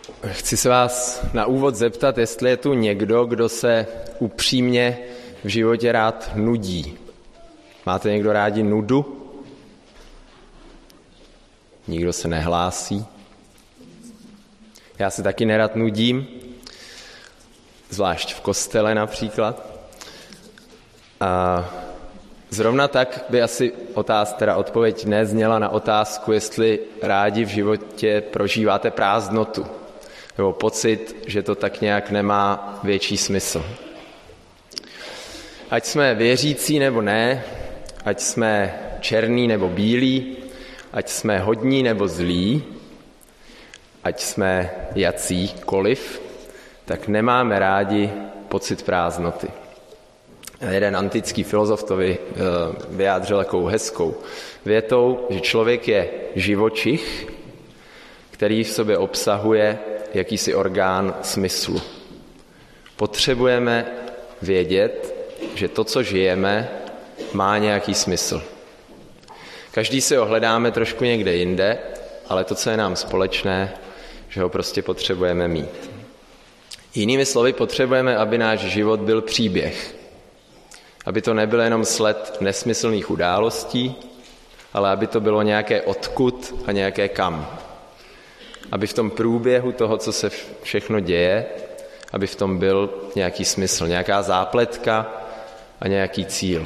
Chci se vás na úvod zeptat, jestli je tu někdo, kdo se upřímně v životě rád nudí. Máte někdo rádi nudu? Nikdo se nehlásí. Já se taky nerad nudím, zvlášť v kostele například. A zrovna tak by asi odpověď nezněla na otázku, jestli rádi v životě prožíváte prázdnotu, nebo pocit, že to tak nějak nemá větší smysl. Ať jsme věřící nebo ne, ať jsme černý nebo bílí, ať jsme hodní nebo zlí, ať jsme jacíkoliv, tak nemáme rádi pocit prázdnoty. Jeden antický filozof to vyjádřil takovou hezkou větou, že člověk je živočich, který v sobě obsahuje jakýsi orgán smyslu. Potřebujeme vědět, že to, co žijeme, má nějaký smysl. Každý si ho hledáme trošku někde jinde, ale to, co je nám společné, že ho prostě potřebujeme mít. Jinými slovy, potřebujeme, aby náš život byl příběh. Aby to nebyl jenom sled nesmyslných událostí, ale aby to bylo nějaké odkud a nějaké kam. Aby v tom průběhu toho, co se všechno děje, aby v tom byl nějaký smysl, nějaká zápletka a nějaký cíl.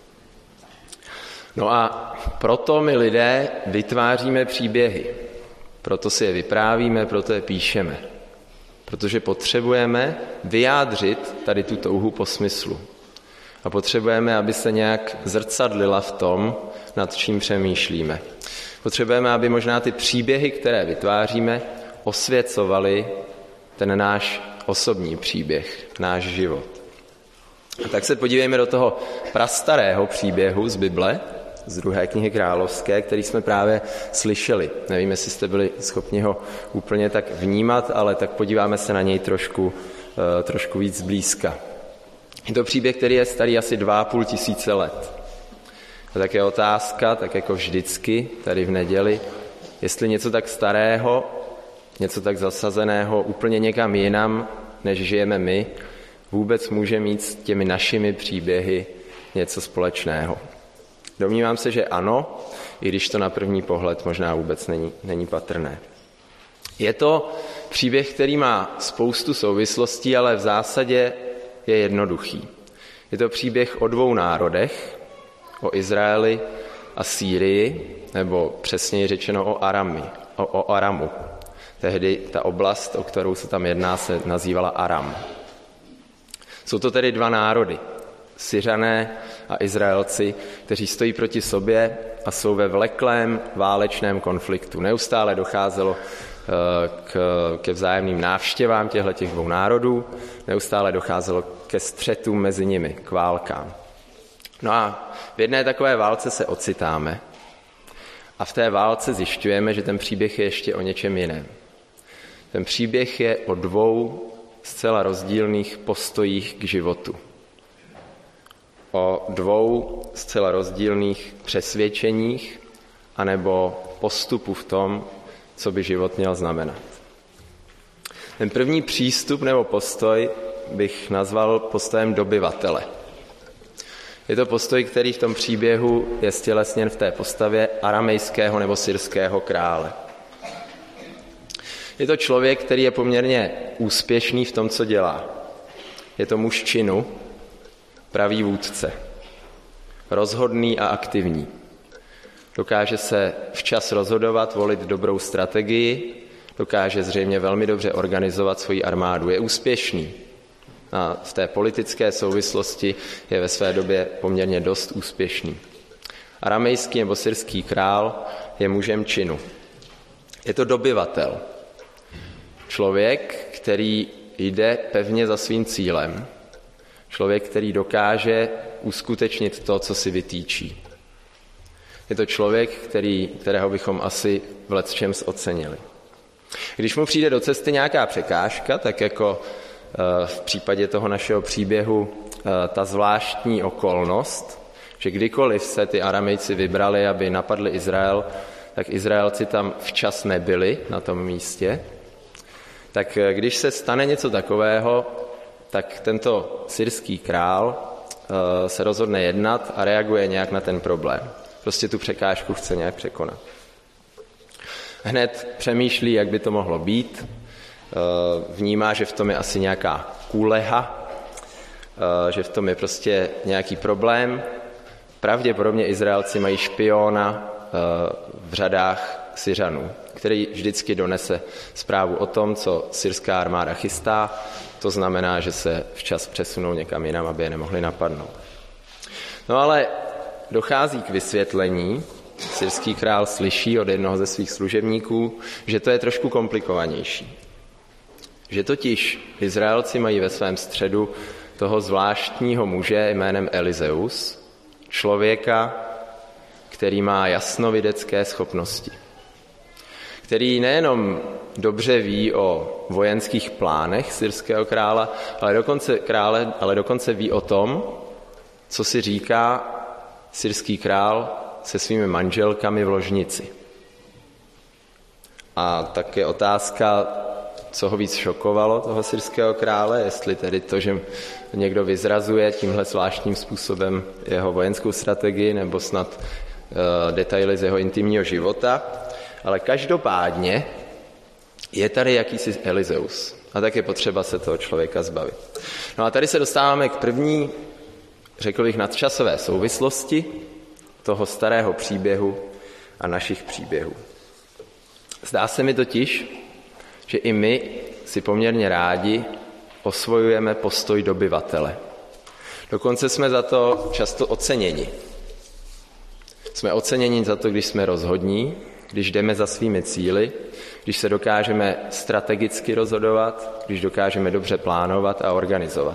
No a proto my lidé vytváříme příběhy. Proto si je vyprávíme, proto je píšeme. Protože potřebujeme vyjádřit tady tu touhu po smyslu. A potřebujeme, aby se nějak zrcadlila v tom, nad čím přemýšlíme. Potřebujeme, aby možná ty příběhy, které vytváříme, osvěcovaly ten náš osobní příběh, náš život. A tak se podívejme do toho prastarého příběhu z Bible, z 2. knihy Královské, který jsme právě slyšeli. Nevím, jestli jste byli schopni ho úplně tak vnímat, ale tak podíváme se na něj trošku víc zblízka. Je to příběh, který je starý asi 2,5 tisíce let. A tak je otázka, tak jako vždycky, tady v neděli, jestli něco tak starého, něco tak zasazeného úplně někam jinam, než žijeme my, vůbec může mít s těmi našimi příběhy něco společného. Domnívám se, že ano, i když to na první pohled možná vůbec není patrné. Je to příběh, který má spoustu souvislostí, ale v zásadě je jednoduchý. Je to příběh o 2 národech, o Izraeli a Sýrii, nebo přesněji řečeno o Aramu. Tehdy ta oblast, o kterou se tam jedná, se nazývala Aram. Jsou to tedy 2 národy, Syřané a Izraelci, kteří stojí proti sobě a jsou ve vleklém válečném konfliktu. Neustále docházelo ke vzájemným návštěvám těchto 2 národů, neustále docházelo ke střetům mezi nimi, k válkám. No a v jedné takové válce se ocitáme a v té válce zjišťujeme, že ten příběh je ještě o něčem jiném. Ten příběh je o 2 zcela rozdílných postojích k životu. O 2 zcela rozdílných přesvědčeních anebo postupu v tom, co by život měl znamenat. Ten první přístup nebo postoj bych nazval postojem dobyvatele. Je to postoj, který v tom příběhu je stělesněn v té postavě aramejského nebo syrského krále. Je to člověk, který je poměrně úspěšný v tom, co dělá. Je to muž činu, pravý vůdce, rozhodný a aktivní. Dokáže se včas rozhodovat, volit dobrou strategii, dokáže zřejmě velmi dobře organizovat svoji armádu. Je úspěšný a v té politické souvislosti je ve své době poměrně dost úspěšný. Aramejský nebo syrský král je mužem činu. Je to dobyvatel. Člověk, který jde pevně za svým cílem. Člověk, který dokáže uskutečnit to, co si vytýčí. Je to člověk, kterého bychom asi v lecčems ocenili. Když mu přijde do cesty nějaká překážka, tak jako v případě toho našeho příběhu ta zvláštní okolnost, že kdykoliv se ty Aramejci vybrali, aby napadli Izrael, tak Izraelci tam včas nebyli na tom místě, Tak když se stane něco takového, tak tento syrský král se rozhodne jednat a reaguje nějak na ten problém. Prostě tu překážku chce nějak překonat. Hned přemýšlí, jak by to mohlo být. Vnímá, že v tom je asi nějaká kůleha, že v tom je prostě nějaký problém. Pravděpodobně Izraelci mají špiona v řadách Syřanů, který vždycky donese zprávu o tom, co syrská armáda chystá. To znamená, že se včas přesunou někam jinam, aby je nemohli napadnout. No ale dochází k vysvětlení. Syrský král slyší od jednoho ze svých služebníků, že to je trošku komplikovanější. Že totiž Izraelci mají ve svém středu toho zvláštního muže jménem Elizeus, člověka, který má jasnovidecké schopnosti. Který nejenom dobře ví o vojenských plánech syrského krále, ale dokonce ví o tom, co si říká syrský král se svými manželkami v ložnici. A tak je otázka, co ho víc šokovalo, toho syrského krále, jestli tedy to, že někdo vyzrazuje tímhle zvláštním způsobem jeho vojenskou strategii, nebo snad detaily z jeho intimního života. Ale každopádně je tady jakýsi Elizeus. A tak je potřeba se toho člověka zbavit. No a tady se dostáváme k první, řekl bych, nadčasové souvislosti toho starého příběhu a našich příběhů. Zdá se mi totiž, že i my si poměrně rádi osvojujeme postoj dobyvatele. Dokonce jsme za to často oceněni. Jsme oceněni za to, když jsme rozhodní, když jdeme za svými cíli, když se dokážeme strategicky rozhodovat, když dokážeme dobře plánovat a organizovat.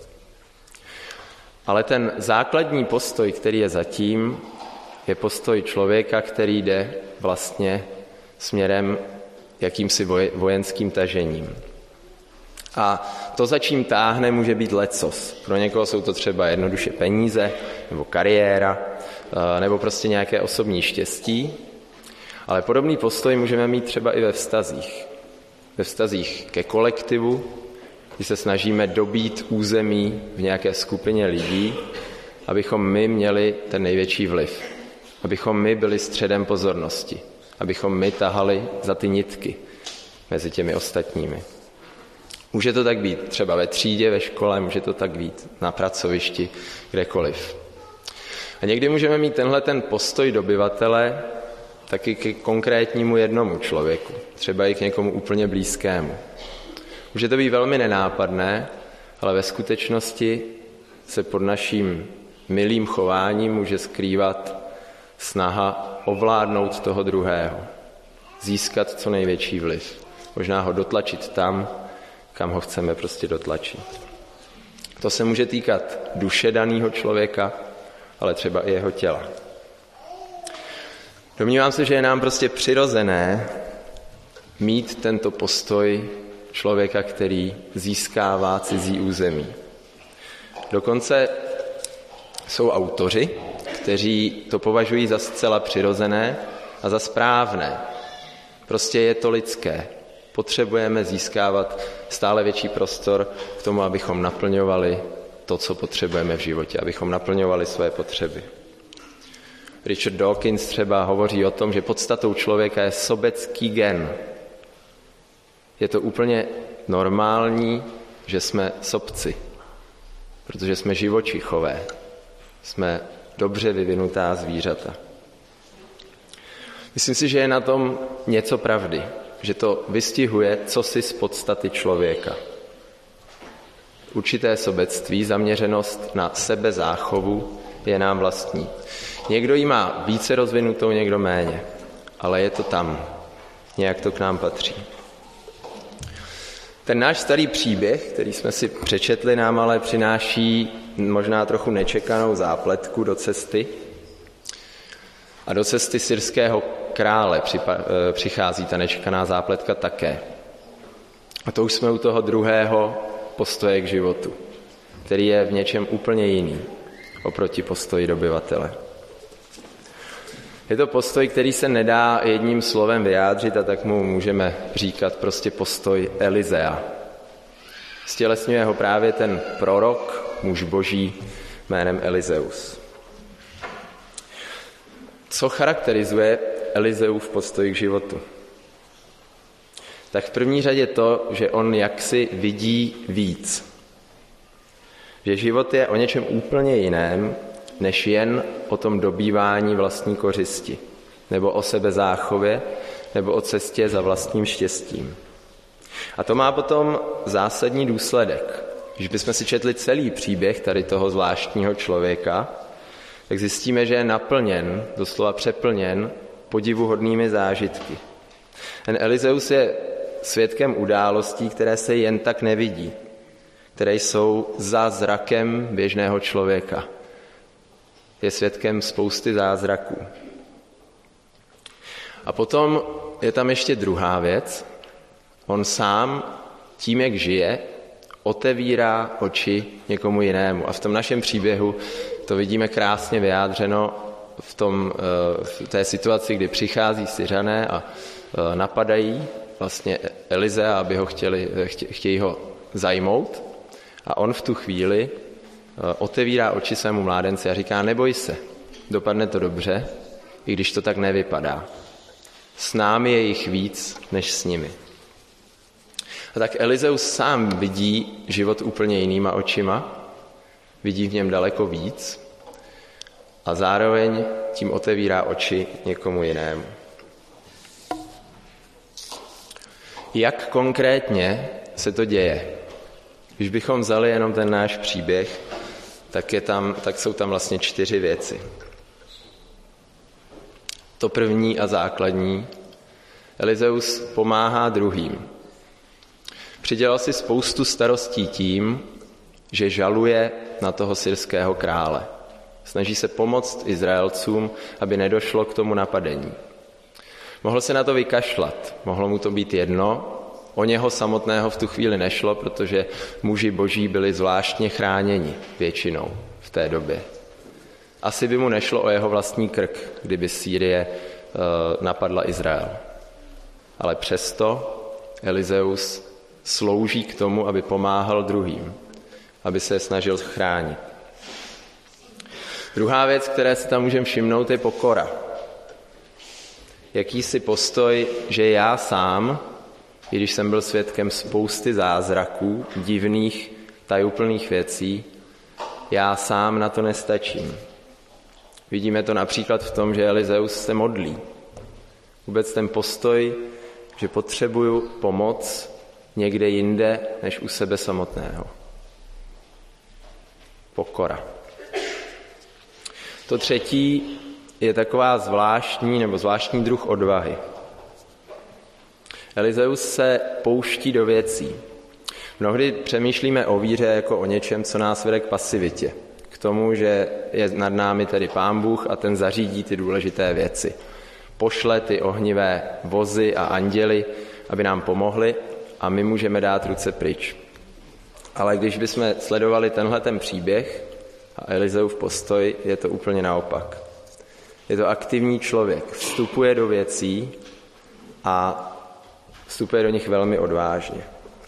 Ale ten základní postoj, který je zatím, je postoj člověka, který jde vlastně směrem jakýmsi vojenským tažením. A to, za čím táhne, může být lecos. Pro někoho jsou to třeba jednoduše peníze, nebo kariéra, nebo prostě nějaké osobní štěstí. Ale podobný postoj můžeme mít třeba i ve vztazích. Ve vztazích ke kolektivu, kdy se snažíme dobít území v nějaké skupině lidí, abychom my měli ten největší vliv. Abychom my byli středem pozornosti. Abychom my tahali za ty nitky mezi těmi ostatními. Může to tak být třeba ve třídě, ve škole, může to tak být na pracovišti, kdekoliv. A někdy můžeme mít ten postoj dobyvatele taky k konkrétnímu jednomu člověku, třeba i k někomu úplně blízkému. Může to být velmi nenápadné, ale ve skutečnosti se pod naším milým chováním může skrývat snaha ovládnout toho druhého, získat co největší vliv, možná ho dotlačit tam, kam ho chceme prostě dotlačit. To se může týkat duše daného člověka, ale třeba i jeho těla. Domnívám se, že je nám prostě přirozené mít tento postoj člověka, který získává cizí území. Dokonce jsou autoři, kteří to považují za zcela přirozené a za správné. Prostě je to lidské. Potřebujeme získávat stále větší prostor k tomu, abychom naplňovali to, co potřebujeme v životě, abychom naplňovali své potřeby. Richard Dawkins třeba hovoří o tom, že podstatou člověka je sobecký gen. Je to úplně normální, že jsme sobci, protože jsme živočichové, jsme dobře vyvinutá zvířata. Myslím si, že je na tom něco pravdy, že to vystihuje cosi z podstaty člověka. Určité sobectví, zaměřenost na sebezáchovu je nám vlastní. Někdo ji má více rozvinutou, někdo méně, ale je to tam. Nějak to k nám patří. Ten náš starý příběh, který jsme si přečetli, nám ale přináší možná trochu nečekanou zápletku do cesty. A do cesty syrského krále přichází ta nečekaná zápletka také. A to už jsme u toho druhého postoje k životu, který je v něčem úplně jiný oproti postoji dobyvatele. Je to postoj, který se nedá jedním slovem vyjádřit a tak mu můžeme říkat prostě postoj Elizea. Stělesňuje ho právě ten prorok, muž boží jménem Elizeus. Co charakterizuje Elizeův postoj k životu? Tak v první řadě to, že on jaksi vidí víc. Že život je o něčem úplně jiném, než jen o tom dobývání vlastní kořisti, nebo o sebezáchově, nebo o cestě za vlastním štěstím. A to má potom zásadní důsledek. Když bychom si četli celý příběh tady toho zvláštního člověka, tak zjistíme, že je naplněn, doslova přeplněn podivuhodnými zážitky. Ten Elizeus je svědkem událostí, které se jen tak nevidí, které jsou za zrakem běžného člověka. Je svědkem spousty zázraků. A potom je tam ještě druhá věc. On sám tím, jak žije, otevírá oči někomu jinému. A v tom našem příběhu to vidíme krásně vyjádřeno v té situaci, kdy přichází Syřané a napadají vlastně Elizea, aby ho chtějí ho zajmout. A on v tu chvíli otevírá oči svému mládenci a říká, neboj se, dopadne to dobře, i když to tak nevypadá. S námi je jich víc, než s nimi. A tak Elizeus sám vidí život úplně jinýma očima, vidí v něm daleko víc a zároveň tím otevírá oči někomu jinému. Jak konkrétně se to děje? Když bychom vzali jenom ten náš příběh, tak jsou tam vlastně 4 věci. To první a základní. Elizeus pomáhá druhým. Přidělal si spoustu starostí tím, že žaluje na toho syrského krále. Snaží se pomoct Izraelcům, aby nedošlo k tomu napadení. Mohl se na to vykašlat, mohlo mu to být jedno, o něho samotného v tu chvíli nešlo, protože muži boží byli zvláštně chráněni většinou v té době. Asi by mu nešlo o jeho vlastní krk, kdyby Sýrie napadla Izrael. Ale přesto Elizeus slouží k tomu, aby pomáhal druhým, aby se snažil chránit. Druhá věc, které si tam můžeme všimnout, je pokora. Jakýsi postoj, že já sám, i když jsem byl svědkem spousty zázraků, divných, tajuplných věcí, já sám na to nestačím. Vidíme to například v tom, že Elizeus se modlí. Vůbec ten postoj, že potřebuju pomoc někde jinde, než u sebe samotného. Pokora. To třetí je taková zvláštní druh odvahy. Elizeus se pouští do věcí. Mnohdy přemýšlíme o víře jako o něčem, co nás vede k pasivitě. K tomu, že je nad námi tedy Pán Bůh a ten zařídí ty důležité věci. Pošle ty ohnivé vozy a anděly, aby nám pomohli a my můžeme dát ruce pryč. Ale když bychom sledovali ten příběh a Elizeův postoj, je to úplně naopak. Je to aktivní člověk, vstupuje do věcí a vstupuje do nich velmi odvážně.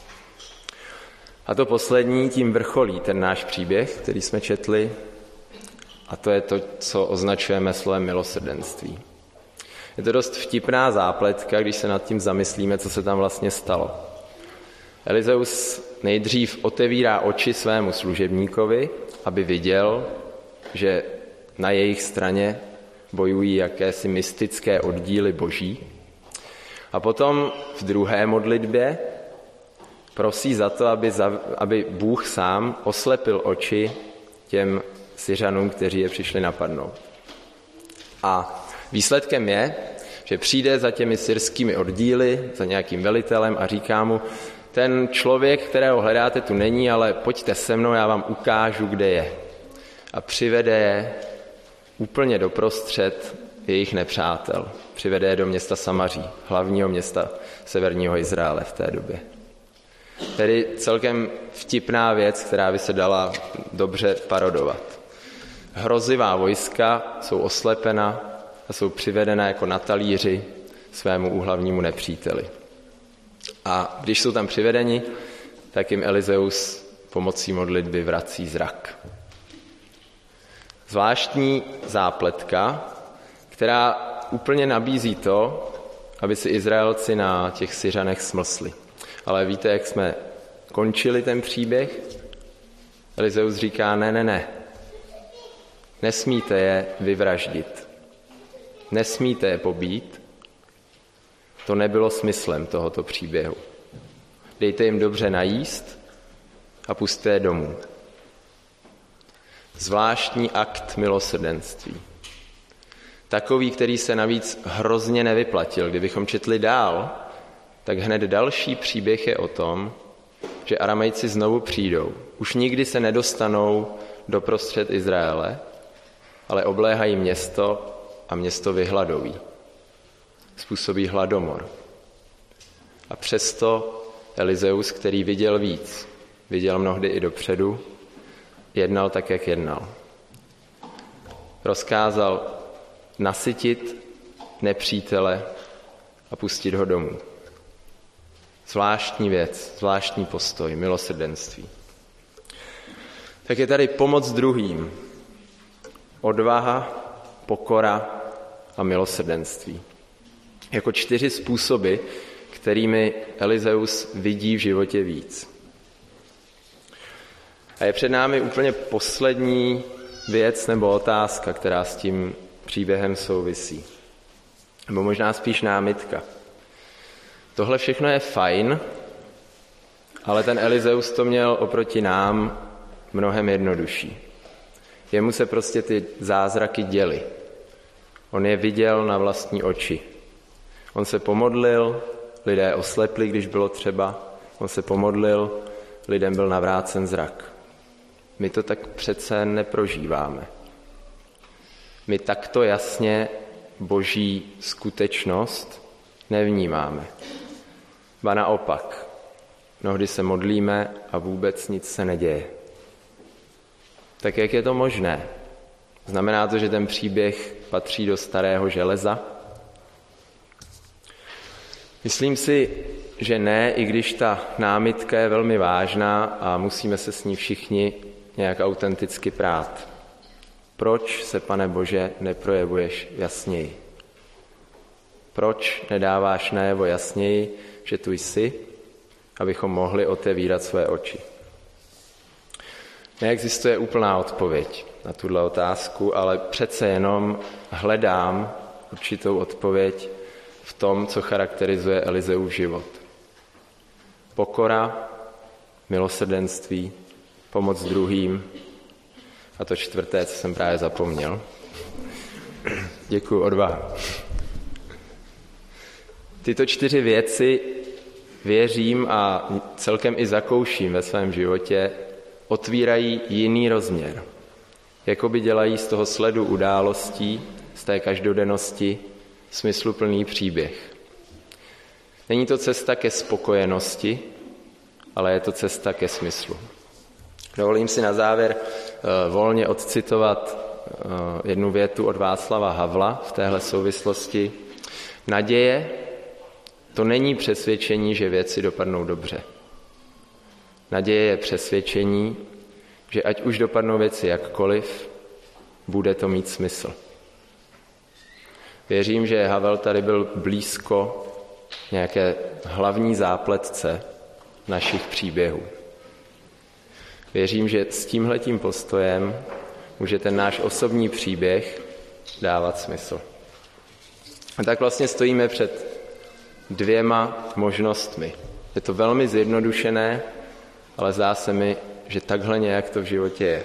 A to poslední tím vrcholí ten náš příběh, který jsme četli, a to je to, co označujeme slovem milosrdenství. Je to dost vtipná zápletka, když se nad tím zamyslíme, co se tam vlastně stalo. Elizeus nejdřív otevírá oči svému služebníkovi, aby viděl, že na jejich straně bojují jakési mystické oddíly boží. A potom v druhé modlitbě prosí za to, aby Bůh sám oslepil oči těm Syřanům, kteří je přišli napadnout. A výsledkem je, že přijde za těmi syrskými oddíly, za nějakým velitelem a říká mu, ten člověk, kterého hledáte, tu není, ale pojďte se mnou, já vám ukážu, kde je. A přivede je úplně doprostřed jejich nepřátel. Přivede je do města Samaří, hlavního města severního Izraele v té době. Tedy celkem vtipná věc, která by se dala dobře parodovat. Hrozivá vojska jsou oslepena a jsou přivedena jako na talíři svému úhlavnímu nepříteli. A když jsou tam přivedeni, tak jim Elizeus pomocí modlitby vrací zrak. Zvláštní zápletka, která úplně nabízí to, aby si Izraelci na těch Syřanech smlsli. Ale víte, jak jsme končili ten příběh? Elizeus říká, ne. Nesmíte je vyvraždit. Nesmíte je pobít. To nebylo smyslem tohoto příběhu. Dejte jim dobře najíst a pusťte je domů. Zvláštní akt milosrdenství. Takový, který se navíc hrozně nevyplatil. Kdybychom četli dál, tak hned další příběh je o tom, že Aramejci znovu přijdou. Už nikdy se nedostanou doprostřed Izraele, ale obléhají město a město vyhladoví. Způsobí hladomor. A přesto Elizeus, který viděl víc, viděl mnohdy i dopředu, jednal tak, jak jednal. Rozkázal nasytit nepřítele a pustit ho domů. Zvláštní věc, zvláštní postoj, milosrdenství. Tak je tady pomoc druhým. Odvaha, pokora a milosrdenství. Jako 4 způsoby, kterými Elizeus vidí v životě víc. A je před námi úplně poslední věc nebo otázka, která s tím příběhem souvisí. Nebo možná spíš námitka. Tohle všechno je fajn, ale ten Elizeus to měl oproti nám mnohem jednodušší. Jemu se prostě ty zázraky děly. On je viděl na vlastní oči. On se pomodlil, lidé oslepli, když bylo třeba. On se pomodlil, lidem byl navrácen zrak. My to tak přece neprožíváme. My takto jasně boží skutečnost nevnímáme. Ba naopak, mnohdy se modlíme a vůbec nic se neděje. Tak jak je to možné? Znamená to, že ten příběh patří do starého železa? Myslím si, že ne, i když ta námitka je velmi vážná a musíme se s ní všichni nějak autenticky prát. Proč se, Pane Bože, neprojevuješ jasněji? Proč nedáváš najevo jasněji, že tu jsi, abychom mohli otevírat své oči? Neexistuje úplná odpověď na tuhle otázku, ale přece jenom hledám určitou odpověď v tom, co charakterizuje Elizeův život. Pokora, milosrdenství, pomoc druhým a to 4., co jsem právě zapomněl. Děkuju, odvaha. Tyto 4 věci věřím a celkem i zakouším ve svém životě, otvírají jiný rozměr. Jakoby dělají z toho sledu událostí, z té každodennosti, smysluplný příběh. Není to cesta ke spokojenosti, ale je to cesta ke smyslu. Dovolím si na závěr volně odcitovat jednu větu od Václava Havla v téhle souvislosti. Naděje to není přesvědčení, že věci dopadnou dobře. Naděje je přesvědčení, že ať už dopadnou věci jakkoliv, bude to mít smysl. Věřím, že Havel tady byl blízko nějaké hlavní zápletce našich příběhů. Věřím, že s tímhletím postojem může ten náš osobní příběh dávat smysl. A tak vlastně stojíme před 2 možnostmi. Je to velmi zjednodušené, ale zdá se mi, že takhle nějak to v životě je.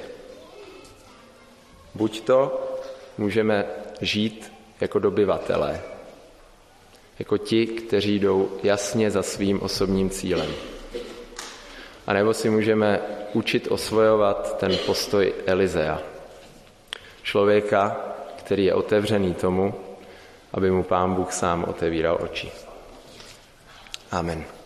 Buď to můžeme žít jako dobyvatelé, jako ti, kteří jdou jasně za svým osobním cílem. A nebo si můžeme učit osvojovat ten postoj Elizea. Člověka, který je otevřený tomu, aby mu Pán Bůh sám otevíral oči. Amen.